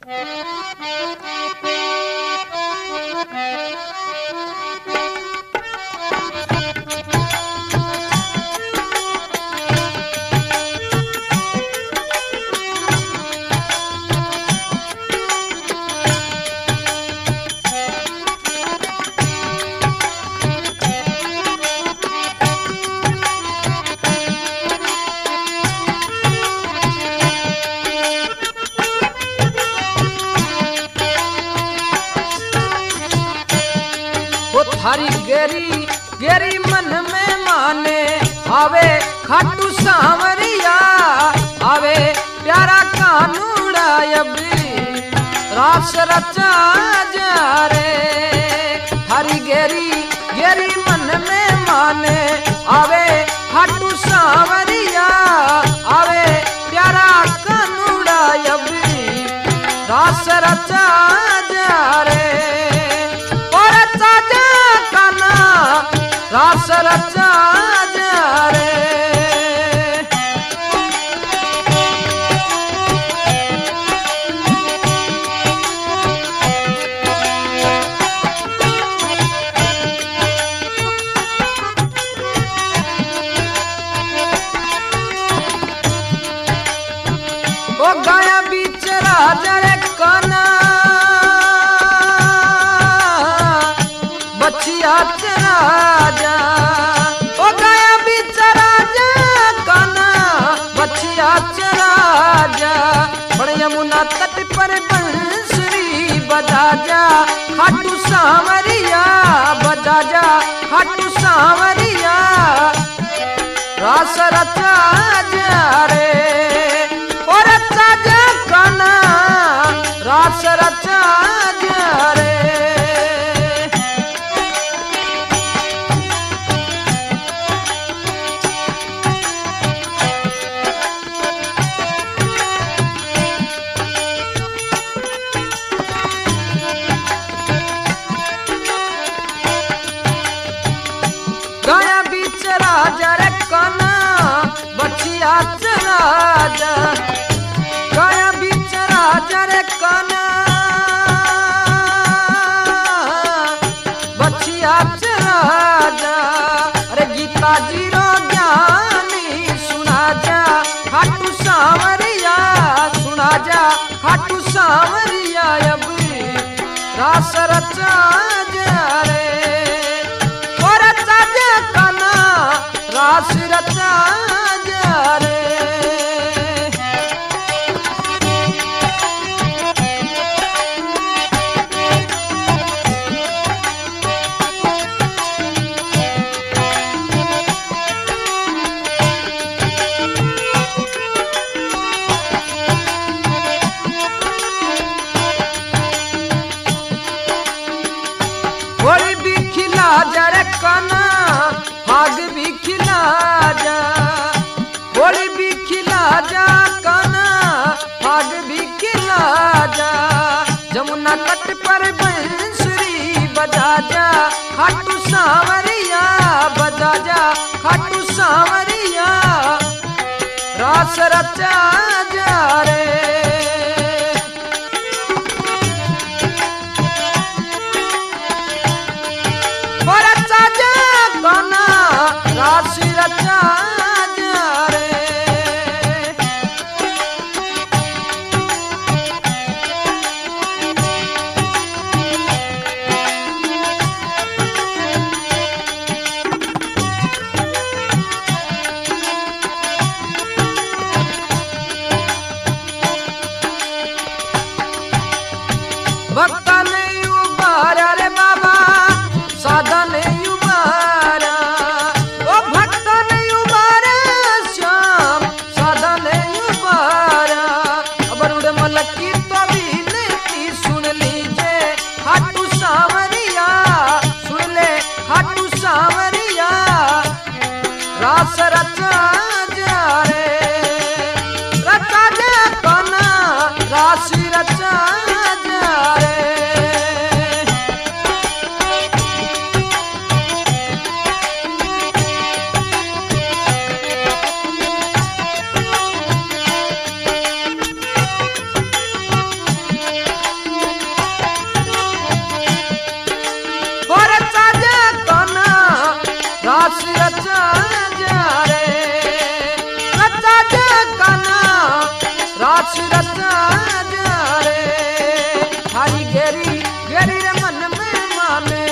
थारी गेरी गेरी मन में माने आवे खाटू सांवरिया आवे प्यारा कानूड़ा अभी रास रचा जा रे। थारी गेरी गेरी मन में माने आवे खाटू सांवरिया आवे प्यारा कानूड़ा अभी रास रचा जा रे। रास रचा जा रे। ओ गाया बीच राजा रे काना बचिया राजा ओ गाया बीच राजा काना बचिया राजा बड़े यमुना तट पर बंसुरी बजा जा खाटू सांवरिया बजा जा खाटू सांवरिया रास रचा जा रे। और रचा जा काना रास रचा जा रे। गाया बीच राजा रे काना बचिया राजा गाया बीच राजा रे काना बचिया राजा। अरे गीता जी रो ज्ञानी सुना जा खाटू सांवरिया सुना जा खाटू सांवरिया अभी रास रचा जा रे। रास रचा जा रे। होली भी खिला जा रे काना भाग भी खिला जा होली भी खिला जा काना भाग भी खिला जा। जमुना तट पर बंसुरी बजा जा खाटू सांवरिया बजा जा खाटू सांवरिया रास रचा जा रे। रचा जा काना रास रचा जा रे। भक्ता नहीं उबारा रे बाबा सादा नहीं उबारा ओ भक्ता नहीं उबारा श्याम सादा नहीं उबारा। अब उड़े मलक की तो विनती सुन लीजिए खाटू सांवरिया सुन ले खाटू सांवरिया रास रचा जा रे। रचा जा काना रास रचा जा रे। रास रचा जा रे रचा जा काना रास रचा जा रे हरी गेरी गेरी रे मन में माने